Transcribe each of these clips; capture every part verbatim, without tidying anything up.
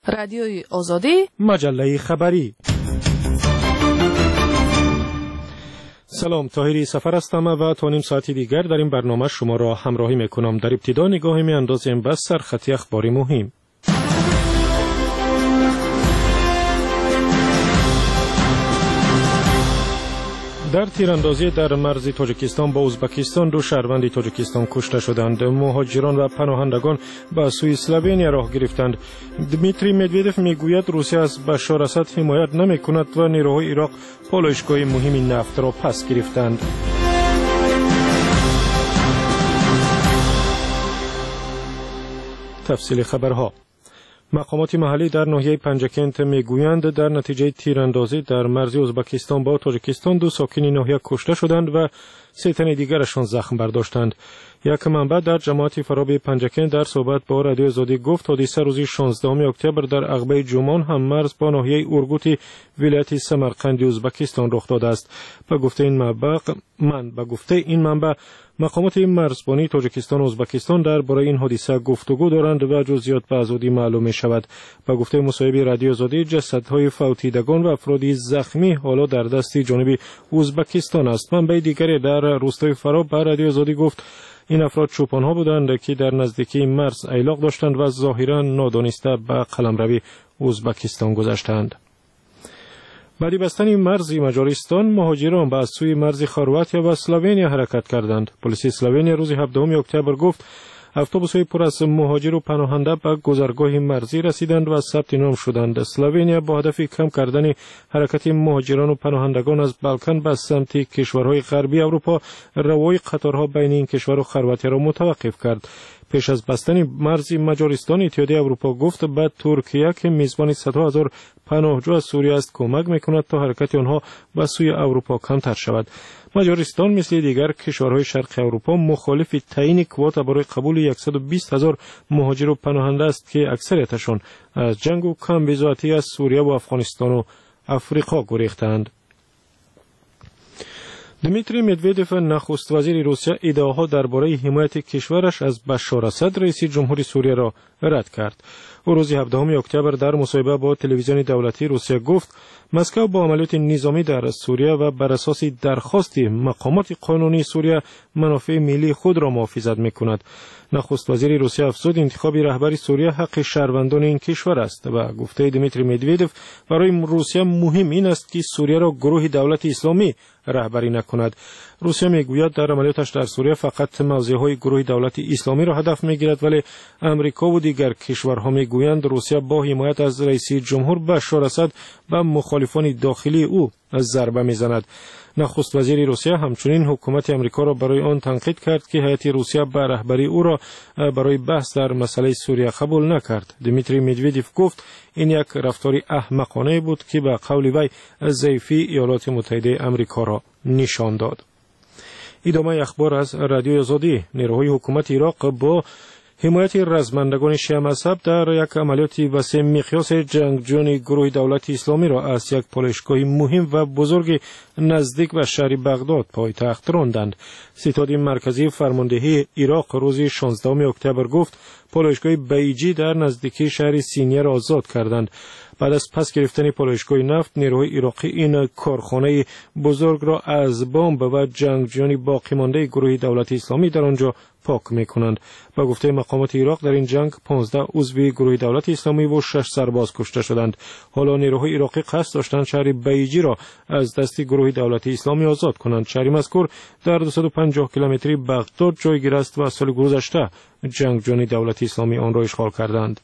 رادیوی آزادی، مجله خبری. سلام، طاهری سفر هستم و تا نیم ساعتی دیگر در این برنامه شما را همراهی میکنم. در ابتدا نگاهی میاندازیم به سرخطی اخباری مهم. در تیراندازی در مرز تاجیکستان با ازبکستان دو شهروند تاجیکستان کشته شدند. مهاجران و پناهندگان به سوی اسلوونیا راه گرفتند. دمیتری مدودف میگوید روسیه از بشار اسد حمایت نمیکند و نیروهای عراق پالایشگاه مهمی نفت را پس گرفتند. تفصیل خبرها. مقامات محلی در ناحیه پنجکنت میگویند در نتیجه تیراندازی در مرز ازبکستان با تاجیکستان دو ساکن ناحیه کشته شدند و سه تن دیگرشان زخم برداشتند. یک منبع در جماعت فرابه پنجکنت در صحبت با رادیو آزادی گفت حادثه روز شانزدهم اکتبر در عقبه جومان هم مرز با ناحیه اورگوت ولایت سمرقند ازبکستان رخ داده است. به گفته این منبع من به گفته این منبع مقامات مرزبانی تاجیکستان و ازبکستان درباره این حادثه گفتگو دارند و جزئیات به آزادی معلوم می شود. به گفته مصاحب رادیو آزادی جسدهای فوتیدگان و افرادی زخمی حالا در دست جانب ازبکستان است. منبع دیگری در روستای فراب به رادیو آزادی گفت این افراد چوپان‌ها بودند که در نزدیکی مرز ایلاق داشتند و ظاهراً نادانسته به قلمروی ازبکستان گذشتند. بعد بستن مرز مجارستان، مهاجران به سوی مرز خرواتیا و اسلوونیا حرکت کردند. پلیس اسلوونیا روز هفدهم اکتبر گفت اتوبوس‌های پر از مهاجر و پناهنده به گذرگاه مرزی رسیدند و ثبت نام شدند. اسلوونیا با هدف کم کردن حرکت مهاجران و پناهندگان از بالکان به سمت کشورهای غربی اروپا، روای قطارها بین این کشور و خرواتیا را متوقف کرد. پیش از بستن مرز مجارستان، اتحادیه اروپا گفت به ترکیه که میزبان صدها هزار پناهجو از سوریه است کمک میکند تا حرکت آنها به سوی اروپا کمتر شود. مجارستان مثل دیگر کشورهای شرق اروپا مخالف تعیین کوتا برای قبول صد و بیست هزار مهاجر و پناهنده است که اکثریتشان از جنگ و کم بضاعتی از سوریه و افغانستان و افریقا گریختند. دمیتری مدودف نخست وزیر روسیه ادعاها درباره حمایت کشورش از بشار اسد رئیس جمهوری سوریه را رد کرد. او روز هفدهم اکتبر در مصاحبه با تلویزیون دولتی روسیه گفت مسکو با عملیات نظامی در سوریه و بر اساس درخواست مقامات قانونی سوریه منافع ملی خود را محافظت می‌کند. نخست وزیر روسیه افزود انتخاب رهبری سوریه حق شهروندان این کشور است و گفته دمیتری مدودف برای روسیه مهم این است که سوریه را گروه دولت اسلامی رهبری نکند. روسیه میگوید در عملیاتش در سوریه فقط موضعهای گروه دولت اسلامی را هدف میگیرد، ولی امریکا و دیگر کشورها میگویند روسیه با حمایت از رئیس جمهور بشار اسد و مخالفان داخلی او ضربه میزند. نخست وزیر روسیه همچنین حکومت امریکا را برای آن تنقید کرد که هیئت روسیه به رهبری او را برای بحث در مسئله سوریه قبول نکرد. دمیتری مدودف گفت این یک رفتار احمقانه بود که به قول وی ضعیفی ایالات متحده امریکا را نشان داد. ادامه اخبار از رادیو آزادی. نیروهای حکومت عراق با حمایت رزمندگان شیعه مذهب در یک عملیات وسیع مقیاس جنگجویان گروه دولت اسلامی را از یک پالایشگاه مهم و بزرگ نزدیک به شهر بغداد پایتخت راندند. ستاد مرکزی فرماندهی عراق روز شانزدهم اکتبر گفت پالایشگاه بیجی در نزدیکی شهر سینیه را آزاد کردند. بعد از پس گرفتن پالایشگاه نفت، نیروهای عراقی این کارخانه بزرگ را از بمب و جنگجویان باقی مانده گروه دولت اسلامی در آنجا پاک می‌کنند. با گفته مقامات عراق در این جنگ پانزده عضو گروه دولت اسلامی و شش سرباز کشته شدند. حالا نیروهای عراقی قصد داشتند شهر بیجی را از دست گروه دولت اسلامی آزاد کنند. شهر مذکور در دویست و پنجاه کیلومتری بغداد جایگیر است و سال گذشته جنگجویان دولت اسلامی آن را اشغال کردند.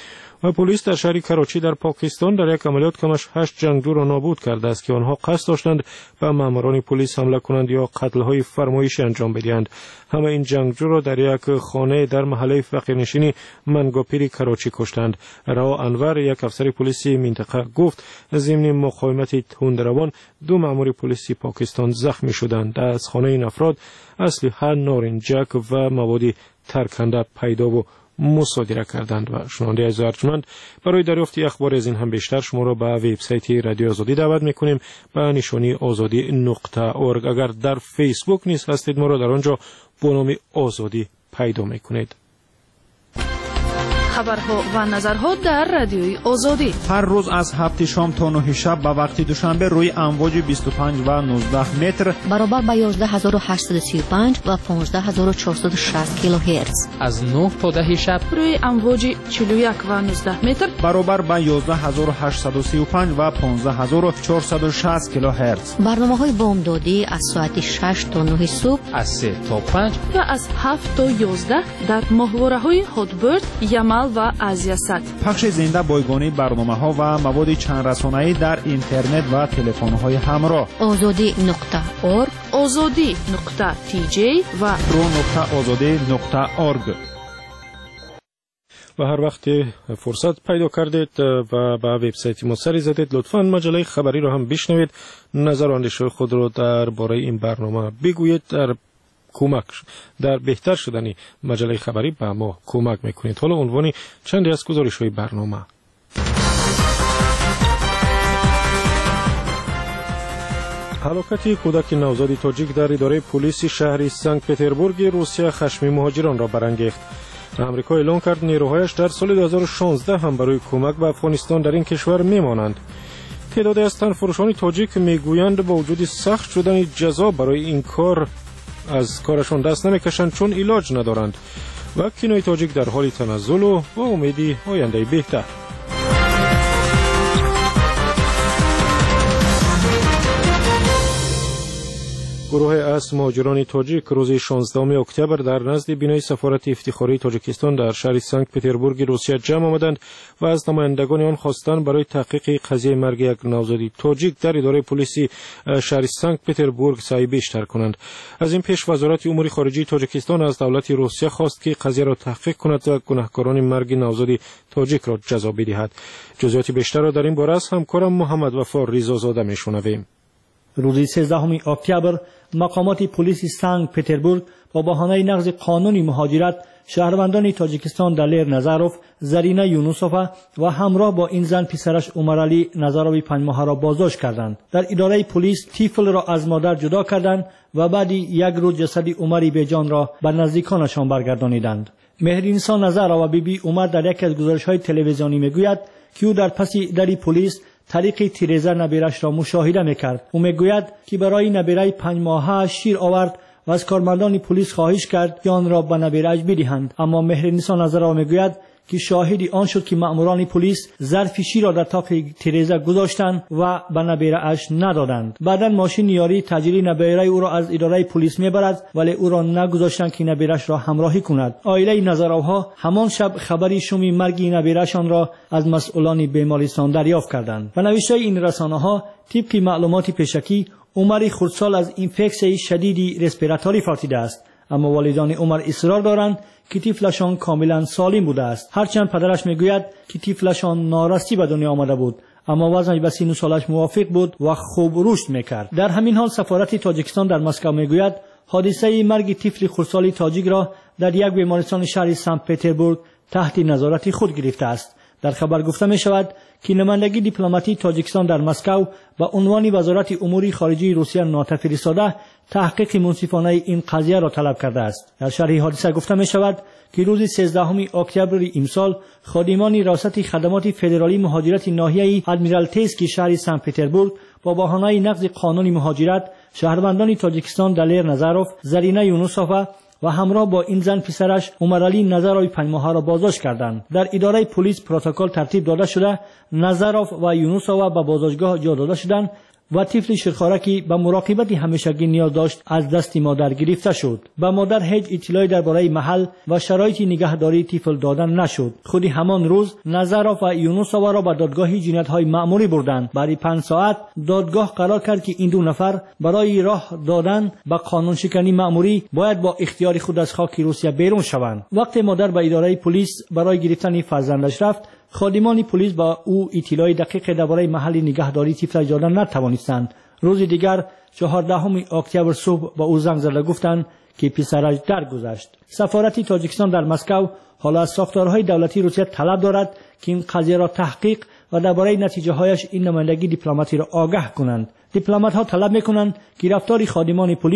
و پلیس در شهر کراچی در پاکستان در یک عملیات کمش هشت جنگجو را نابود کرده است که آنها قصد داشتند به ماموران پلیس حمله کنند یا قتل‌های فرمایشی انجام بدهند. همه این جنگجو را در یک خانه در محله فقیرنشینی منگاپیری کراچی کشتند. رها انور، یک افسر پلیس منطقه، گفت ضمن مقاومت تندروان دو مأمور پلیس پاکستان زخمی شدند. از خانه این افراد اسلحه، نارنجک و مواد ترکنده پیدا و مصادره کردند. و شنونده عزیز ارجمند، برای دریافت اخبار از این هم بیشتر شما را به وبسایت رادیو آزادی دعوت میکنیم به نشانی آزادی نقطه اورگ. اگر در فیسبوک نیز هستید ما را در آنجا با نام آزادی پیدا میکنید. خبرها و نظرها در رادیوی آزادی. هر روز از هفت شام تا نه شب به وقت دوشنبه روی امواج بیست و پنج و نوزده متر برابر با یازده هزار و هشتصد و سی و پنج و پانزده هزار و چهارصد و شصت کیلوهرتز. از نه تا ده شب روی امواج چهل و یک و نوزده متر برابر با یازده هزار و هشتصد و سی و پنج و پانزده هزار و چهارصد و شصت کیلوهرتز. برنامه‌های بامدادی از ساعت شش تا نه صبح، از سه تا پنج و از هفت تا یازده در ماهواره‌های هاتبرد، یمل و ازیاست. پخش زنده بایگانی برنامه‌ها و مواد چند رسانه‌ای در اینترنت و تلفن‌های همراه. آزادی نقطه اورگ، آزادی نقطه تی جی و رو نقطه آزادی نقطه اورگ. و هر وقت فرصت پیدا کردید و به وبسایت ما سری زدید، لطفاً مجله خبری رو هم بشنوید، نظر و اندیشه خود رو درباره این برنامه بگویید. در کمک در بهتر شدن مجله خبری به ما کمک میکنید. حالا عنوان چندی از گزارش‌های برنامه. هلاکت کودک نوزاد تاجیک در اداره پلیس شهر سنت پتربورگ روسیه خشم مهاجران را برانگیخت. آمریکا اعلام کرد نیروهایش در سال دو هزار و شانزده هم برای کمک به افغانستان در این کشور میمانند. تعدادی از تنفروشان تاجیک میگویند با وجود سخت شدن جزا برای این کار از کارشان دست نمیکشند چون علاج ندارند و کینوی تاجیک در حال تنزل و با امیدی آینده بهتر. گروه اصل مهاجران تاجیک روز شانزدهم اکتبر در نزد بینای سفارت افتخاری تاجیکستان در شهر سنت پتربورگ روسیه جمع آمدند و از نمایندگان آن خواستند برای تحقیق قضیه مرگ یک نوزاد تاجیک در اداره پلیسی شهر سنت پتربورگ سعی بیشتر کنند. از این پیش وزارت امور خارجه تاجیکستان از دولت روسیه خواست که قضیه را تحقیق کند و گناهکاران مرگ نوزاد تاجیک را جزا بدهد. جزئیات بیشتر را در این باره از همکارم محمد وفا ریزازاده میشنویم. روز سیزدهم اکتبر مقامات پلیس سنت پتربورگ با بهانه نقض قانون مهاجرت شهروندان تاجیکستان دلیر نظروف، زرینه یونوسوفا و همراه با این زن پسرش عمرعلی نظروی پنج ماهه را بازداشت کردند. در اداره پلیس طفل را از مادر جدا کردند و بعد یک روز جسد عمری بیجان را به نزدیکانشان برگردانیدند. مهرینسا نظر و بیبی عمر در یک از گزارش‌های تلویزیونی میگوید که او در پس در پلیس طریق تیرزه نبیرش را مشاهده میکرد. او میگوید که برای نبیره پنج ماهه شیر آورد و از کارمندان پلیس خواهش کرد که آن را به نبیره‌اش بدهند، اما مهرنیسا نظرا میگوید که شاهدی آن شد که مأموران پلیس ظرف شیر را در طاق تیرزه گذاشتند و به نبیره‌اش ندادند. بعداً ماشین یاری تجاری نبیره او را از اداره پلیس میبرد ولی او را نگذاشتند که نبیره‌اش را همراهی کند. عائله نظراوها همان شب خبری شومی مرگ نبیره‌شان را از مسئولان بیمارستان دریافت کردند. و نوشته این رسانه‌ها طبق معلومات پیشکی عمر خردسال از اینفکسیون شدیدی رسپیراتوری فاتیده است، اما والدان عمر اصرار دارند که طفلشان کاملا سالم بوده است. هرچند پدرش میگوید که طفلشان نارستی به دنیا آمده بود، اما وزنش به سن و سالش موافق بود و خوب رشد میکرد. در همین حال سفارت تاجیکستان در مسکو میگوید حادثه مرگ طفل خردسال تاجیک را در یک بیمارستان شهر سنت پتربورگ تحت نظارت خود گرفته است. در خبر گفته می شود که نمایندگی دیپلماتی تاجیکستان در مسکو با عنوان وزارت امور خارجه روسیه نوتا فرستاده تحقیق منصفانه این قضیه را طلب کرده است. در شرح حادثه گفته می شود که روز سیزدهم اکتبر امسال خادمان ریاست خدمات فدرالی مهاجرت ناحیه ادمیرالتسکی شهر سنت پتربورگ با بهانه نقض قانون مهاجرت شهروندان تاجیکستان دلیر نظروف، زرینه یونوسوفا و همراه با این زن پسرش عمرعلی نظروی پنج ماهه را بازداشت کردند. در اداره پلیس پروتکل ترتیب داده شده، نظروف و یونوسوفا به بازداشتگاه جا داده شدند و طفل شیرخوارکی به مراقبت همیشگی نیاز داشت از دست مادر گرفته شد. به مادر هیچ اطلاعی درباره محل و شرایط نگهداری طفل دادن نشد. خود همان روز نظروف و یونوسوفا را به دادگاه جنایت‌های مأموری بردند. بعد پنج ساعت دادگاه قرار کرد که این دو نفر برای راه دادن به قانون شکنی مأموری باید با اختیار خود از خاک روسیه بیرون شوند. وقتی مادر به اداره پلیس برای گرفتن فرزندش رفت، خادمان پلیس با او اطلاعی دقیق درباره محل نگهداری طفل دادن نتوانستند. روز دیگر چهاردهم اکتبر صبح با او زنگ زده گفتند که پسرش درگذشت. سفارت تاجیکستان در مسکو حالا از ساختارهای دولتی روسیه طلب دارد که این قضیه را تحقیق و درباره نتیجه هایش این نمایندگی دیپلماتی را آگاه کنند. دیپلمات‌ها طلب می‌کنند که رفتار خادمان پلیس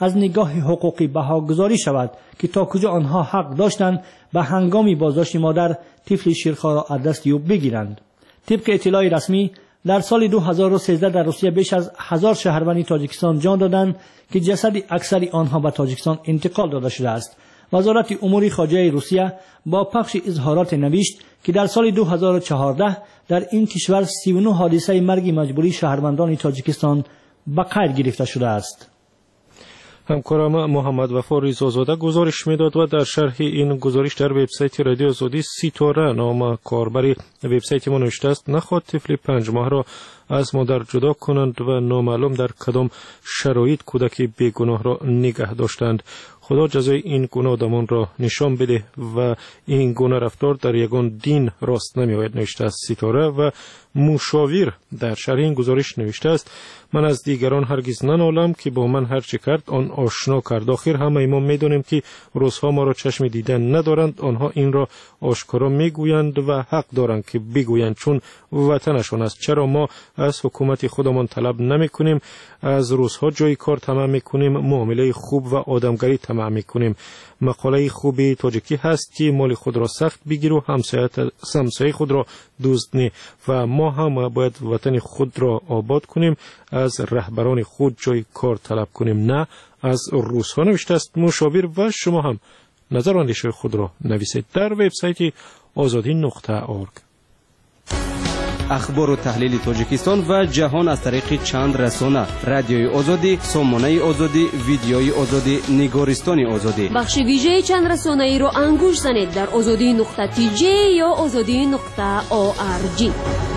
از نگاه حقوقی بهاگذاری شود که تا کجا آنها حق داشتند به هنگام بازداشت مادر طفل شیرخوار را از دست او بگیرند. طبق اطلاع رسمی در سال دو هزار و سیزده در روسیه بیش از هزار شهروند تاجیکستان جان دادند که جسد اکثر آنها به تاجیکستان انتقال داده شده است. وزارت امور خارجه روسیه با پخش اظهارات نوشت که در سال دو هزار و چهارده در این کشور سی و نه حادثه مرگ مجبوری شهروندان تاجیکستان به قید گرفته شده است. همکارم محمد وفا ریزازاده گزارش میداد و در شرح این گزارش در وبسایت رادیو آزادی ستاره نام کاربر وبسایت ما نوشته است نخواهد طفل پنج ماه را از مادر جدا کنند و نامعلوم در کدام شرایط کودک بیگناه را نگه داشتند. خدا جزای این گناه آدمان را نشان بده و این گونه رفتار در یگان دین راست نمی آید نوشته است ستاره و مشاور در شرح این گزارش نوشته است من از دیگران هرگز ننالم که با من هر چه کرد آن آشنا کرد. آخر همه ما می دانیم که روزها ما را چشم دیدن ندارند، آنها این را آشکارا می گویند و حق دارند که بگویند چون وطنشان است. چرا ما از حکومت خودمان طلب نمی کنیم از روزها جای کار تمام می کنیم، معامله خوب و آدمگری تمام می کنیم. مقاله خوبی تاجیکی هست که مال خود را سخت بگیر و همسایه خود را دزد نه و ما هم باید وطن خود را آباد کنیم، از رهبران خود جای کار طلب کنیم نه از روزها نوشته است مشاور و شما هم نظر و اندیشه خود را نویسید در وبسایت آزادی نقطه اورگ. اخبار و تحلیل تاجیکستان و جهان از طریق چند رسانه: رادیوی آزادی، سامانه آزادی، ویدیوی آزادی، نگارستان آزادی. بخش ویژه چند رسانه ای را انگوش زنید در آزادی نقطه تی جی یا آزادی نقطه او آر جی.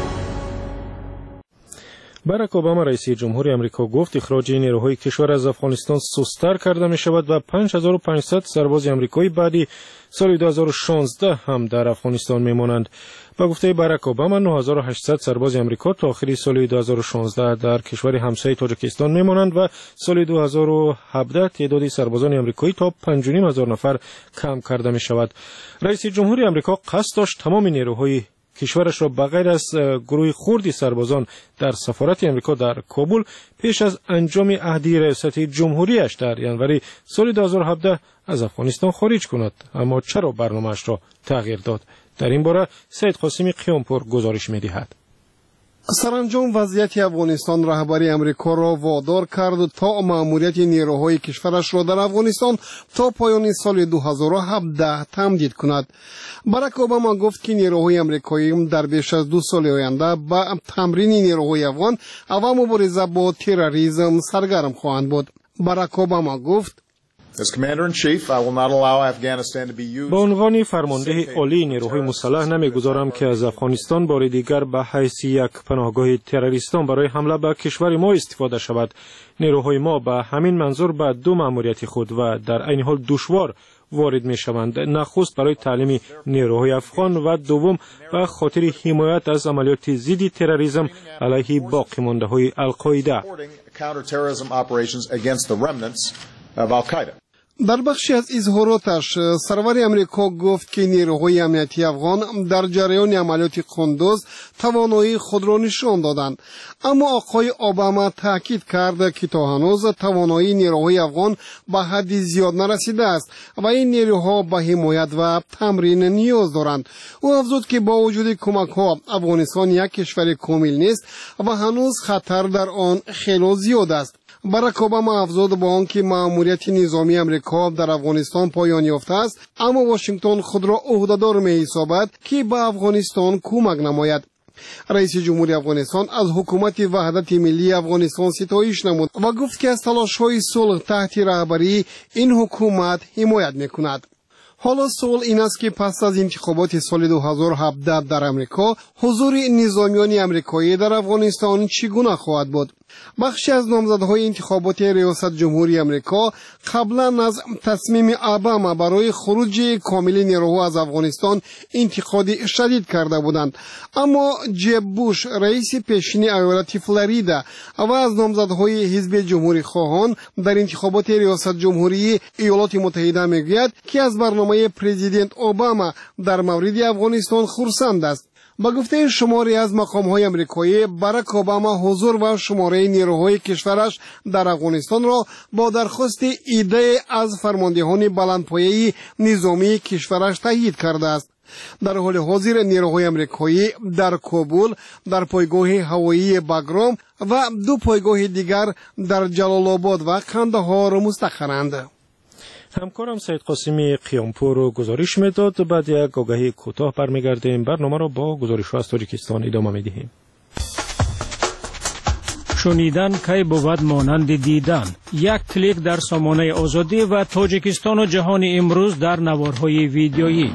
باراک اوباما رئیس جمهوری آمریکا گفت اخراج نیروهای کشور از افغانستان سست‌تر کرده می شود و پنج هزار و پانصد سرباز آمریکایی بعدی سال دو هزار و شانزده هم در افغانستان می مانند. با گفته باراک اوباما نه هزار و هشتصد سرباز آمریکا تا آخر سال دو هزار و شانزده در کشور همسایه تاجیکستان می مانند و سال دو هزار و هفده تعداد سربازان آمریکایی تا پنج و نیم هزار نفر کم کرده می شود. رئیس جمهوری آمریکا قصد داشت تمام نیروهای کشورش را بغیر از گروه خردی سربازان در سفارت آمریکا در کابل پیش از انجام عهدی ریاست جمهوریش در ینوری سال دو هزار و هفده از افغانستان خارج کند. اما چرا برنامه‌اش را تغییر داد؟ در این باره سید قاسمی قیامپور گزارش می‌دهد. سرانجام وضعیت افغانستان رهبری امریکا را وادار کرد تا مأموریت نیروهای کشورش را در افغانستان تا پایان سال دو هزار و هفده تمدید کند. باراک اوباما گفت که نیروهای امریکایی در بیش از دو سال آینده با تمرین نیروهای افغان و مبارزه با تروریسم سرگرم خواهند بود. باراک اوباما گفت با عنوان فرمانده عالی نیروهای مسلح نمیگذارم که از افغانستان بار دیگر به حیث یک پناهگاه تروریستان برای حمله به کشور ما استفاده شود. نیروهای ما به همین منظور به دو مأموریت خود و در عین حال دشوار وارد می شوند. نخست برای تعلیم نیروهای افغان و دوم به خاطر حمایت از عملیات ضد تروریسم علیه باقی مانده های القاعده. در بخشی از اظهاراتش سرور امریکا گفت که نیروهای امنیتی افغان در جریان عملیات قندوز توانایی خود را نشان دادند، اما آقای اوباما تاکید کرد که تا هنوز توانایی نیروهای افغان به حدی زیاد نرسیده است و این نیروها به حمایت و تمرین نیاز دارند. او افزود که با وجود کمک ها افغانستان یک کشور کامل نیست و هنوز خطر در آن خیلی زیاد است. باراک اوباما افزود با آنکه مأموریت نظامی امریکا در افغانستان پایان یافته است، اما واشنگتن خود را عهده‌دار می‌حسابد که به افغانستان کمک نماید. رئیس جمهوری افغانستان از حکومت وحدت ملی افغانستان ستایش نمود و گفت که از تلاش‌های صلح تحت رهبری این حکومت حمایت می‌کند. حالا سوال این است که پس از انتخابات سال دو هزار و هفده در امریکا حضور نظامیان امریکایی در افغانستان چگونه خواهد بود؟ بخشی از نامزدهای انتخابات ریاست جمهوری امریکا قبلا از تصمیم اوباما برای خروج کامل نیروها از افغانستان انتقاد شدید کرده بودند، اما جب بوش رئیس پیشین ایالت فلوریدا و از نامزدهای حزب جمهوری خواهان در انتخابات ریاست جمهوری ایالات متحده میگوید که از برنامه پرزیدنت اوباما در مورد افغانستان خرسند است. با گفته شماری از مقام‌های آمریکایی، باراک اوباما حضور و شماره نیروهای کشورش در افغانستان را با درخواست ایده از فرماندهان بلندپایه نظامی کشورش تایید کرده است. در حال حاضر نیروهای آمریکایی در کابل، در پایگاه هوایی باگرام و دو پایگاه دیگر در جلال آباد و قندهار مستقرند. همکارم سید قاسمی قیامپور گزارش میداد. بعد یک آگهی کوتاه برمیگردیم. برنامه را با گزارش از تاجیکستان ادامه میدهیم. شنیدن کی بود مانند دیدن. یک کلیک در سامانه آزادی و تاجیکستان و جهان امروز در نوارهای ویدیویی.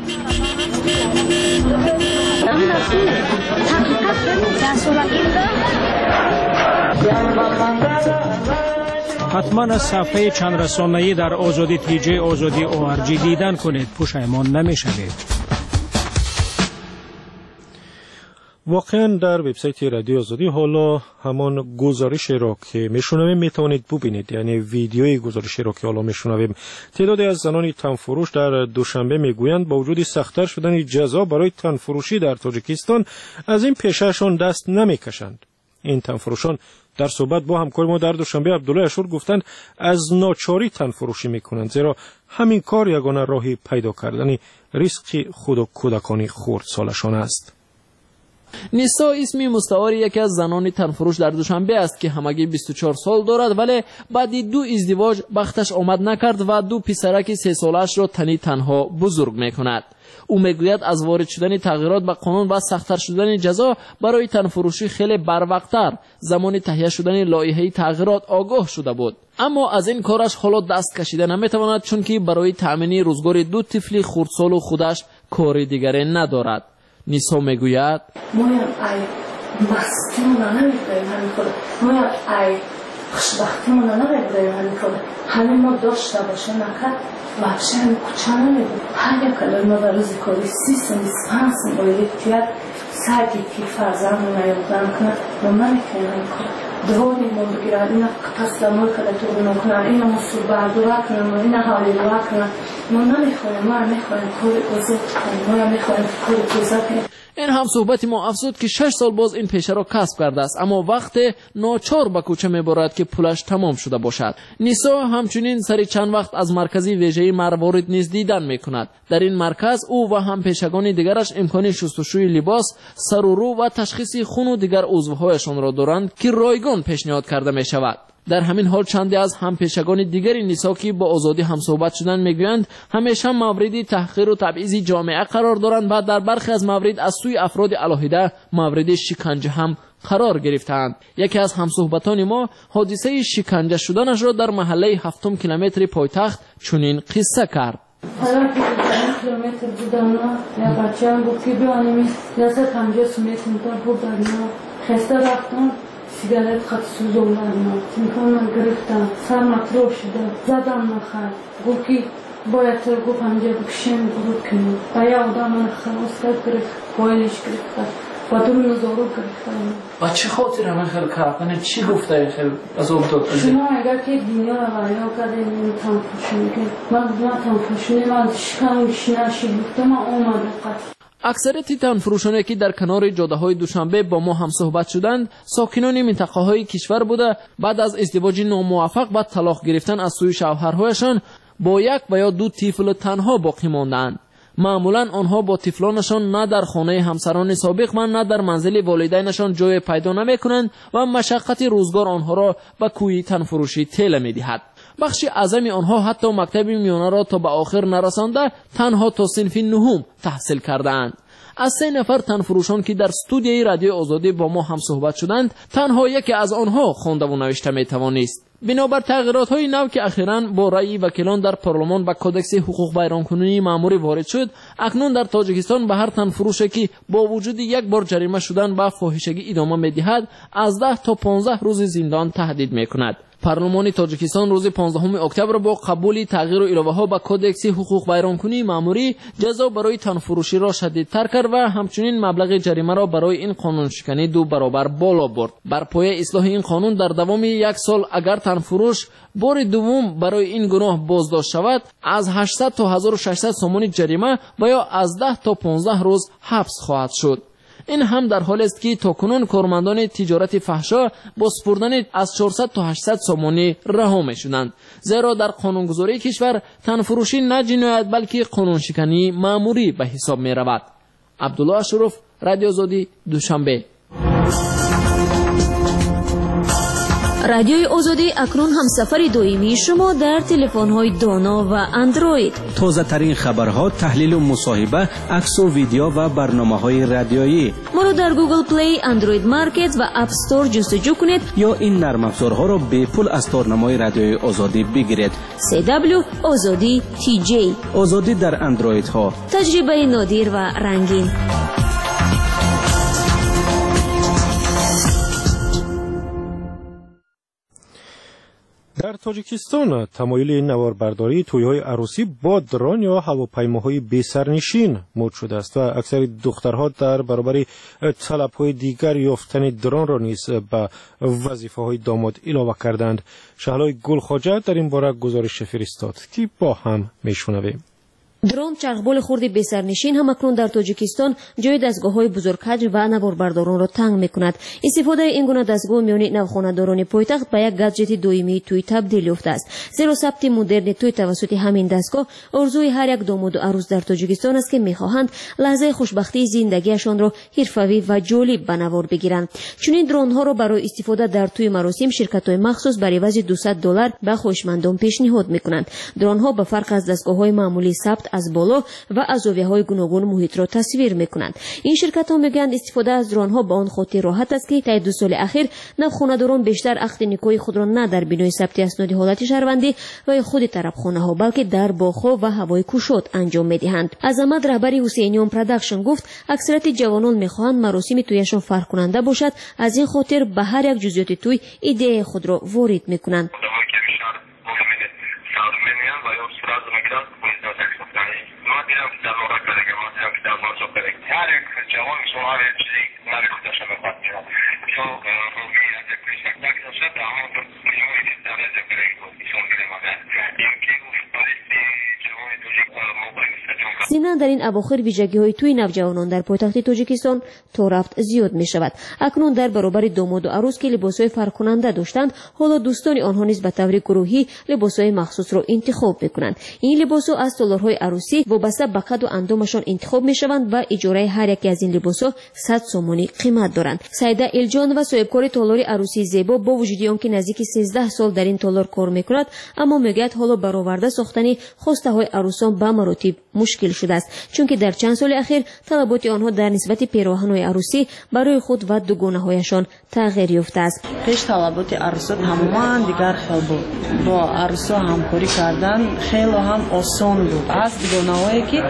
حتما از صفحه چند رسانه‌ای در آزادی تیجی آزادی او آر جی دیدن کنید، پشیمان نمی‌شوید. واقعا در وبسایت رادیو آزادی حالا همان گزارش را که میشنویم میتوانید ببینید، یعنی ویدیوی گزارش را که حالا میشنویم. تعدادی از زنان تنفروش در دوشنبه میگویند با وجود سخت‌تر شدن جزا برای تنفروشی در تاجیکستان از این پیشه‌شان دست نمیکشند. این تنفروشان در صحبت با همکار ما در دوشنبه عبدالله اشور گفتند از ناچاری تنفروشی میکنند، زیرا همین کار یگانه راهی پیدا کردن ریسک خود و کودکانی خردسالشان است. نیسا اسمی مستعار یکی از زنان تنفروش در دوشنبه است که همگی بیست و چهار سال دارد، ولی بعد دو ازدواج بختش آمد نکرد و دو پسرک سه سالش را تنی تنها بزرگ میکند. او میگوید از وارد شدن تغییرات به قانون و سخت‌تر شدن جزا برای تنفروشی خیلی بروقت‌تر زمان تهیه شدن لایحه تغییرات آگاه شده بود، اما از این کارش حالا دست کشیده نمیتواند، چون که برای تأمین روزگار دو طفل خردسال و خودش کار دیگری ندارد. نیسا میگوید مایم ای مستیمون نمیکنیم همین کار، مایم ای خوشبختیمون نمیکنیم همین کار، همین ما داشته باشه نکرد وحشه همین کچه نمیدیم. هر یک کلمه در روز کاری سی سن بیس پنج سن باید تیاد سرگی که فرزن رو نیادن کنه ما نمیکنیم همین کار. دوانی ما بگیرد اینا قطص لمای کلتو بنا کنن، اینا مصور بردوه کنن، اینا حالی روه کنن. ما نمیخوایم، ما میخوایم کاری اوزید کنیم، ما میخوایم کاری توزه کنیم. این هم صحبت ما افزود که شش سال باز این پیشه را کسب کرده است، اما وقت ناچار به کوچه میبرد که پولش تمام شده باشد. نیسا همچنین سری چند وقت از مرکزی ویژه مروارید نیز دیدن میکند. در این مرکز او و هم پیشگان دیگرش امکان شستشوی لباس، سر و رو و تشخیص خون و دیگر عضوهایشان را دارند که رایگان پیشنهاد کرده می شود. در همین حال چندی از هم پیشگان دیگری نیسا که با آزادی هم صحبت شدن میگویند همیشه موردی تحقیر و تبعیض جامعه قرار دارند و در برخی از موارد از سوی افراد علاهیده مورد شکنجه هم قرار گرفتند. یکی از همصحبتان ما حادثه شکنجه شدنش را در محله هفتم کیلومتر پایتخت چنین قصه کرد. حالا که کیلومتر بودم یا بچه هم بود که بیانیم نزد پنجاه سومتر بودم خسته رفتم سیگارت خط سوزوندن ما تیمکان گرفتم سر مطلوب شده زدم نخد گفت که باید تو گفت همجا بکشیم برود کنیم و یا آدم من خلاص کرد گرفت پایلش گرفت و دو نزارو گرفتم. و چه خاطر همه خیلی کردن چی گفته خیلی از اون داد؟ شما اگر که دنیا رو غیا کرده این تنفوشونی که من من تنفوشونی من شکم گشنشی گفته من اومده قطع. اکثریت تنفروشانی که در کنار جاده‌های دوشنبه با ما هم صحبت شدند ساکنان منطقه‌های کشور بوده. بعد از ازدواج ناموفق و طلاق گرفتن از سوی شوهرهایشان با یک و یا دو طفل تنها باقی ماندند. معمولا آنها با طفلانشان نه در خانه همسران سابق و نه در منزل والدینشان جای پیدا نمی‌کنند و مشقت روزگار آنها را به کوی تنفروشی تیله می‌دهد. بخشی اعظم آنها حتی مکتب میانه را تا به آخر نرسانده تنها تا صنف نهم تحصیل کردند. از سه نفر تنفروشان که در استودیوی رادیو آزادی با ما هم صحبت شدند تنها یکی از آنها خوانده و نوشته میتوانست. بنابر تغییرات های نو که اخیراً با رأی وکیلان در پارلمان و کودکس حقوق بیانکنی ماموری وارد شد، اکنون در تاجیکستان به هر تنفروشی که با وجود یک بار جریمه شدن به فاحشگی ادامه میدهد از ده تا پانزده روز زندان تهدید میکند. پارلمان تاجیکستان روز پانزدهم اکتبر با قبول تغییر و الهه‌ها به کودکس حقوق بیانکنی ماموری جزا برای تنفروشی را شدیدتر کرد و همچنین مبلغ جریمه را برای این قانون شکنی دو برابر بالا برد. بر پایه اصلاح این قانون در دوام یک سال اگر تنفروش بار دوم برای این گناه بازداشت شود از هشتصد تا هزار و ششصد سومانی جریمه و یا از ده تا پانزده روز حبس خواهد شد. این هم در حالی است که تاکنون کارمندان تجارت فحشا با سپردن از چهارصد تا هشتصد سامانی رها میشدند، زیرا در قانونگذاری کشور تنفروشی نه جنایت بلکه قانونشکنی مأموری به حساب می رود. عبدالله اشرف، رادیو آزادی، دوشنبه. رادیوی آزادی اکنون همسفر دائمی شما در تلفن‌های دانا و اندروید. تازه ترین خبرها، تحلیل و مصاحبه، عکس و ویدیو و برنامه‌های رادیویی. ما رو در گوگل پلی، اندروید مارکت و اپ استور جستجو کنید یا این نرم افزارها را به پول از تارنمای رادیوی آزادی بگیرید. سی دبلیو آزادی تی جی. آزادی در اندروید ها. تجربه نادر و رنگین. در تاجیکستان تمایل نواربرداری توی‌های عروسی با درون یا هواپیماهای بی سرنشین مد شده است و اکثر دخترها در برابر طلب‌های دیگر یافتن درون را نیز به وظیفه‌های داماد علاوه کردند. شهلای گلخواجه در این باره گزارش فرستاد که با هم میشنویم. درون چرخبال خرد بسرنشین هم اکنون در تاجیکستان جای دستگاه‌های بزرگحجم و نواربرداران را تنگ می‌کند. استفاده این گونه دستگاه میان نوخانه‌داران پایتخت به یک گادجت دائمی توی تبدیل یافته است. زیرا ثبت مدرن توی توسط همین دستگاه آرزوی هر یک داماد و عروس در تاجیکستان است که می‌خواهند لحظه خوشبختی زندگیشان را حرفه‌ای و جالب به نوار بگیرند. چنین درون‌ها را برای استفاده در توی مراسم شرکت‌های مخصوص بر عوض دویست دلار به خویشمندان پیشنهاد می‌کنند. درون‌ها به فرق از دستگاه‌های معمولی ثبت از بالا و از زاویه‌های گوناگون محیط را تصویر می‌کنند. این شرکت‌ها می‌گویند استفاده از درون‌ها به آن خاطر راحت است که طی دو سال اخیر نوخانه‌داران بیشتر عقد نکاح خود را نه در بینای ثبت اسناد حالت شهروندی و خود طرفخانه‌ها بلکه در باغ‌ها و هوای کوشاد انجام می‌دهند. عظمت رهبر حسینیان پروداکشن گفت اکثریت جوانان می‌خواهند مراسم تویشان فرق کننده باشد، از این خاطر به هر یک جزئیات توی ایده خود را وارد می‌کنند. ضمناً در این اواخر ویژگی‌های توی نوجوانان در پایتخت تاجیکستان تا رفت زیاد می شود. اکنون در برابر داماد و عروس که لباس‌های فرق کننده داشتند، حالا دوستان آنها نیز به طور گروهی لباس‌های مخصوص را انتخاب می‌کنند. این لباس‌ها از تالارهای عروسی وابسته به قد و اندامشان انتخاب می‌شوند و اجاره هر یک از این لباس‌ها صد سومانی قیمت دارند. سعیده الجان و صاحبکار تالار عروسی زیبا با وجود آنکه نزدیک سیزده سال در این تالار کار می‌کند، اما میگوید حالا برآورده ساختن خواسته‌های عروسان به مراتب مشکل شده است، چون که در چند سال اخیر طلبات آنها در نسبت پیراهن‌های عروسی برای خود و دوگانه‌هایشان تغییر یافته است. پیش طلبات عروسات تماما دیگر خیلی بود. با عروسا همکاری کردن خیلی هم آسان بود. از دوگانه‌هایی که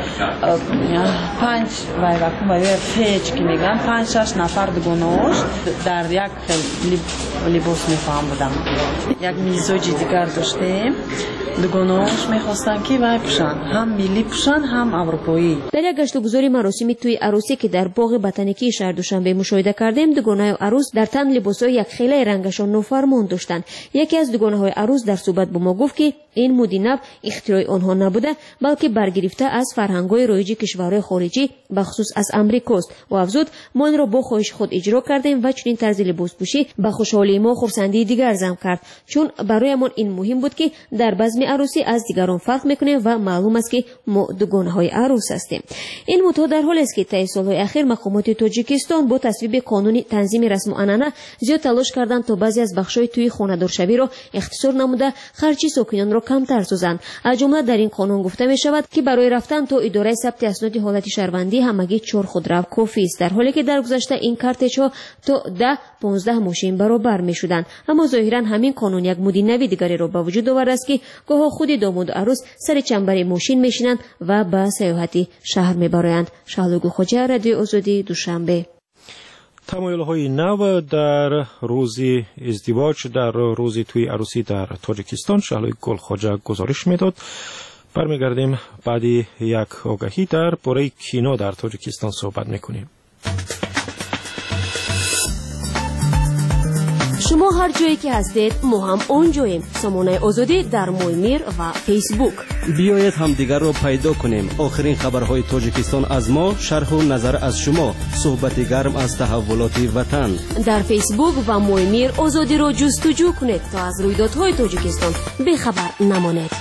پنج و وقتی برای پیچ که میگن پنج شش نفر دوگانه‌هاش در یک لباس می‌فهم بودم. یک میزوج دیگر داشتیم. دوگانه‌هاش می‌خواستن که وای پوشن، هم ملی پوشن هم اروپایی. در یک گشتگذاری مراسمی توی عروسی که در باغ بطنیکی شهر دوشنبه مشاهده کردیم، دوگانه عروس در تن لباس‌های یک خیله رنگشان نوفرمان داشتند. یکی از دوگانه‌های عروس در صحبت با ما گفت که این مد نو اختراع آنها نبوده، بلکه برگرفته از فرهنگ‌های رایج کشورهای خارجی به خصوص از امریکاست و افزود ما این را با خواهش خود اجرا کردیم و چنین طرز لباس پوشی به خوشحالی ما خرسندی دیگر زم کرد، چون برایمان این مهم بود که در بزم عروسی از دیگران فرق میکنیم و معلوم است که ما دوگانه‌های عروس هستیم. این مدت در حالی است که طی سال‌های اخیر مقامات تاجیکستان با تصویب قانونی تنظیم رسم و عنعنه زیاد تلاش کردند تا بعضی از بخش‌های توی خانه‌دارشوی را اختصار نموده خرچی ساکنان را کمتر سازند. از جمله در این قانون گفته می شود که برای رفتن تا اداره ثبت اسناد حالت شهروندی همگی چهار خودرو کافی است، در حالی که در گذشته این کارتچ‌ها تا ده پانزده ماشین برابر می‌شدند. اما ظاهراً همین قانون یک مد نو دیگری را به وجود آورده است که گاه خود داماد و عروس سر چنبر ماشین میشینند و به سیاحتی شهر میبرند. شهلوگو خوجه، رادیو آزادی، دوشنبه. تمایل‌های نو در روز ازدواج، در روز توی عروسی در تاجیکستان، شهلوی گلخواجه گزارش میداد. برمیگردیم بعدی یک آگهی در باره کینو در تاجیکستان صحبت میکنیم. شما هر جایی که هستید ما هم اونجاییم. سامانه آزادی در مویمیر و فیسبوک. بیایید همدیگر را پیدا کنیم. آخرین خبرهای تاجیکستان از ما، شرح و نظر از شما، صحبت گرم از تحولات وطن. در فیسبوک و مویمیر آزادی را جستجو کنید تا از رویدادهای تاجیکستان بیخبر نمانید.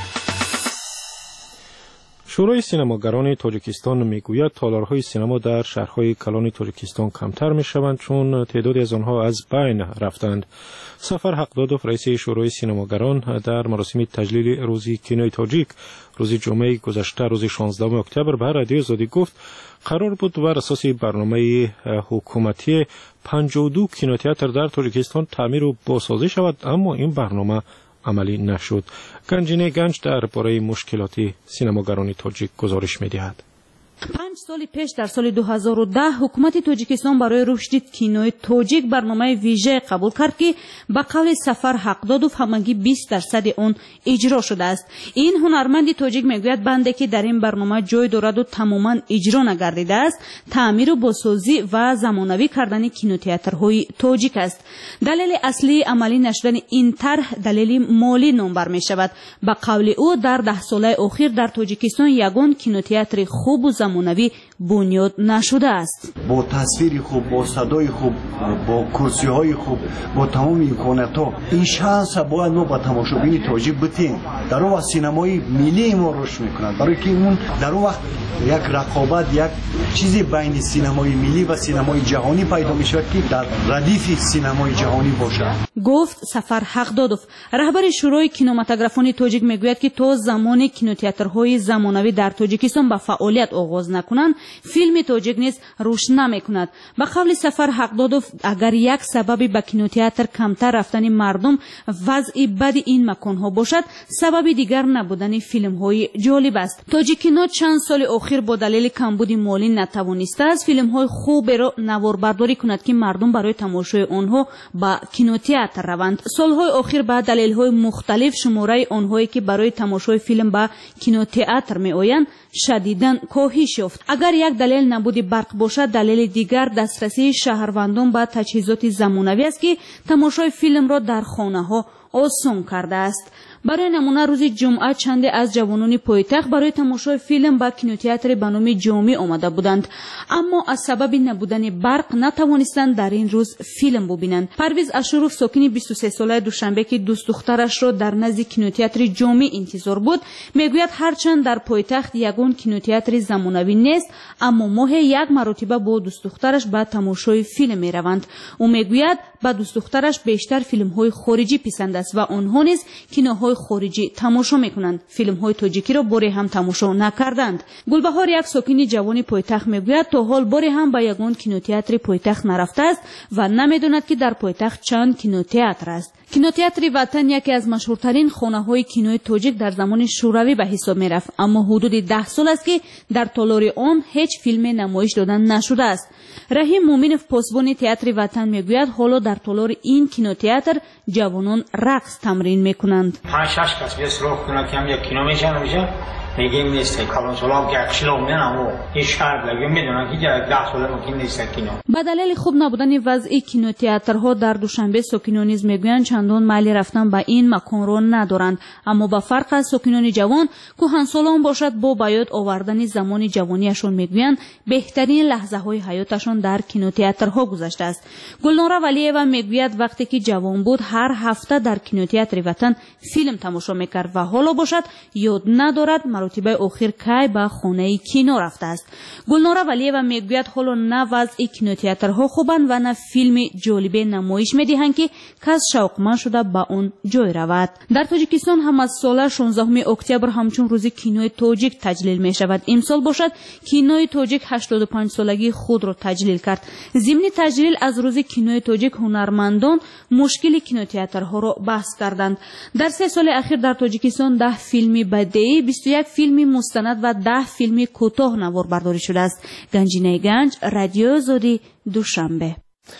شورای سینماگران تاجیکستان میگوید تالارهای سینما در شهرهای کلان تاجیکستان کمتر میشوند چون تعدادی از آنها از بین رفتند. سفر حقدادوف رئیس شورای سینماگران در مراسم تجلیل روز کینوی تاجیک روز جمعه گذشته روز شانزدهم اکتبر به رادیو آزادی گفت قرار بود بر اساس برنامه حکومتی پنجاه و دو کینوتئاتر در تاجیکستان تعمیر و بازسازی شود، اما این برنامه عملی نشد. گنجینه گنج درباره مشکلات سینماگران تاجیک گزارش می‌دهد. پنج سال پیش در سال دو هزار و ده حکومت تاجیکستان برای رشد کینوی تاجیک برنامه ویژه قبول کرد که به قول سفر حقدادوف همگی بیست درصد آن اجرا شده است. این هنرمند تاجیک میگوید بنده که در این برنامه جای دارد و تماما اجرا نگردیده است تعمیر و بازسازی و زمانوی کردن کینوتئاترهای تاجیک است. دلیل اصلی عملی نشدن این طرح دلیل مالی نام بر می شود. به قول او در ده ساله اخیر در تاجیکستان یگان کینوتئاتر خوب و زمانوی بنیاد نشده است. با تصویر خوب، با صدای خوب، با کرسی های خوب، با تمام امکانات ها این شانس باید ما با تماشابین تاجیک بدیم. در اون وقت سینمای ملی ما رشد میکنند، برای که اون در اون وقت یک رقابت، یک چیزی بین سینمای ملی و سینمای جهانی پیدا میشود که در ردیف سینمای جهانی باشد. گفت سفر حقدادوف. رهبر شورای کینماتوگرافان تاجیک میگوید که تا زمان کینوتئاترهای زمانوی در تاجیکستان به فعالیت آغاز نکنند فیلم تاجیک نیز رشد نمیکند. به قول سفر حقدادوف اگر یک سبب به کینوتئاتر کمتر رفتن مردم وضع بد این مکانها باشد، سبب دیگر نبودن فیلم های جالب است. تاجیکینا چند سال اخیر با دلیل کمبود مالی نتوانسته است فیلم های خوب را نواربرداری کند که مردم برای تماشای آنها به کینوتئاتر روند. سالهای اخیر به دلیل های مختلف شماره آنهایی که برای تماشای فیلم به کینوتئاتر می آیند شدیداً کاهش یافت. اگر یک دلیل نبود برق باشد، دلیل دیگر دسترسی شهروندان به تجهیزات زمانوی است که تماشای فیلم را در خانه ها آسان کرده است. برای نمونه روز جمعه چند از جوانان پایتخت برای تماشای فیلم به کینوتئاتر به نام جامی آمده بودند، اما از سبب نبودن برق نتوانستند در این روز فیلم ببینند. پرویز اشروف ساکن بیست و سه ساله دوشنبه که دوست دخترش را در نزد کینوتئاتر جامی انتظار بود میگوید هرچند در پایتخت یگان کینوتئاتر زمانوی نیست، اما ماه یک مرتبه با دوست دخترش به تماشای فیلم میروند. او میگوید با دوست دخترش بیشتر فیلم های خارجی پسند است و آنها نیز کینوهای خارجی تماشا میکنند. فیلم های تاجیکی را باری هم تماشا نکردند. گلبهار یک ساکن جوان پایتخت میگوید تا حال باری هم به یگان کینوتئاتر پایتخت نرفته است و نمیداند که در پایتخت چند کینوتئاتر است. کینوتئاتر وطن یکی از مشهورترین خانه های کینوی تاجیک در زمان شوروی به حساب میرفت، اما حدود ده سال است که در تالار آن هیچ فیلم نمایش دادن نشده است. رحیم مومنوف پاسبان تئاتر وطن میگوید حالا در تالار این کینوتئاتر جوانان رقص تمرین میکنند. پنج شش کس بیاد سراغ کنند که هم یک کینو میشن میشه میگیم نیست کلان سلام که اکشلو میرم و این شرط لگیم میدونن که یک ده ساله ممکن نیست کینو. به دلیل خوب نبودن وضع کینوتئاترها در دوشنبه ساکنان نیز میگویند چندان میل رفتن به این مکان را ندارند، اما با فرق از ساکنان جوان کهنسالان باشد با بیاد آوردن زمان جوانیشان میگویند بهترین لحظه های حیاتشان در کینوتئاترها گذشته است. گلنار ولیعه میگوید وقتی که جوان بود هر هفته در کینوتئاتر وطن فیلم تماشا میکرد و حالا باشد یاد ندارد مرتبه اخیر کی به خانه کینو رفته است. گلنار ولیعه میگوید حالا نه وضع کینوتئاترها خوبند و نه فیلم جالب نمایش میدهند که کس شوقمند شده به اون جای رود. در تاجیکستان هم از سال شانزدهم اکتبر همچون روز کینوی تاجیک تجلیل می شود. امسال باشد کینوی تاجیک هشتاد و پنج سالگی خود را تجلیل کرد. ضمن تجلیل از روز کینوی تاجیک هنرمندان مشکل کینوتئاترها را بحث کردند. در سه سال اخیر در تاجیکستان ده فیلم بدیعی، بیست و یک فیلم مستند و ده فیلم کوتاه نواربرداری شده است. گنجینه گنج، رادیو آزادی، دوشنبه.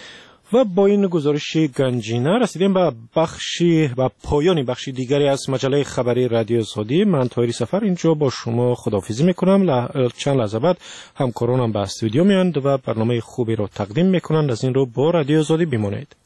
و با این گزارش گنجینه رسیدیم به بخشی و پایان بخشی دیگری از مجله خبری رادیو آزادی. من طاهری سفر اینجا با شما خداحافظی میکنم. لح... چند لحظه بعد همکارانم به استودیو میاند و برنامه خوبی را تقدیم میکنند. از این رو با رادیو آزادی بمانید.